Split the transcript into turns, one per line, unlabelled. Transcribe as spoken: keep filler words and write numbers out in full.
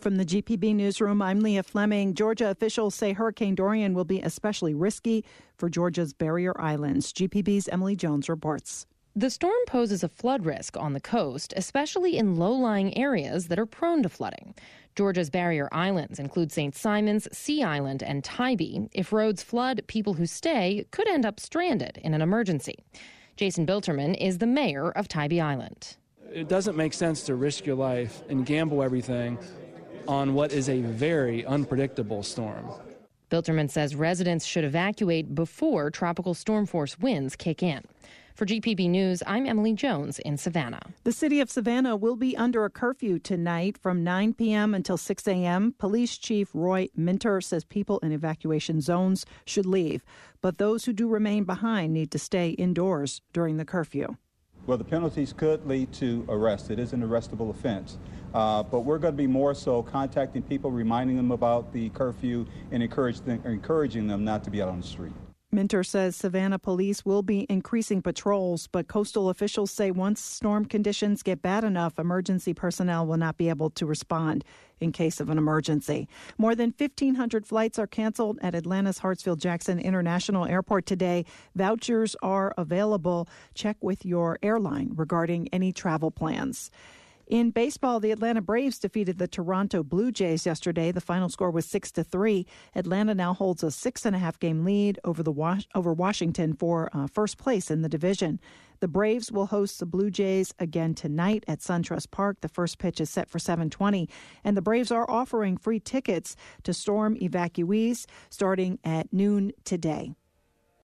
from the G P B Newsroom, I'm Leah Fleming. Georgia officials say Hurricane Dorian will be especially risky for Georgia's barrier islands. G P B's Emily Jones reports.
The storm poses a flood risk on the coast, especially in low-lying areas that are prone to flooding. Georgia's barrier islands include Saint Simons, Sea Island, and Tybee. If roads flood, people who stay could end up stranded in an emergency. Jason Bilterman is the mayor of Tybee Island.
It doesn't make sense to risk your life and gamble everything on what is a very unpredictable storm.
Bilterman says residents should evacuate before tropical storm force winds kick in. For G P B News, I'm Emily Jones in Savannah.
The city of Savannah will be under a curfew tonight from nine p.m. until six a.m. Police Chief Roy Minter says people in evacuation zones should leave, but those who do remain behind need to stay indoors during the curfew.
Well, the penalties could lead to arrest. It is an arrestable offense. Uh, but we're going to be more so contacting people, reminding them about the curfew, and encourage them, encouraging them not to be out on the street.
Minter says Savannah police will be increasing patrols, but coastal officials say once storm conditions get bad enough, emergency personnel will not be able to respond in case of an emergency. More than fifteen hundred flights are canceled at Atlanta's Hartsfield-Jackson International Airport today. Vouchers are available. Check with your airline regarding any travel plans. In baseball, the Atlanta Braves defeated the Toronto Blue Jays yesterday. The final score was six to three. Atlanta now holds a six and a half game lead over the Was- over Washington for uh, first place in the division. The Braves will host the Blue Jays again tonight at SunTrust Park. The first pitch is set for seven twenty, and the Braves are offering free tickets to storm evacuees starting at noon today.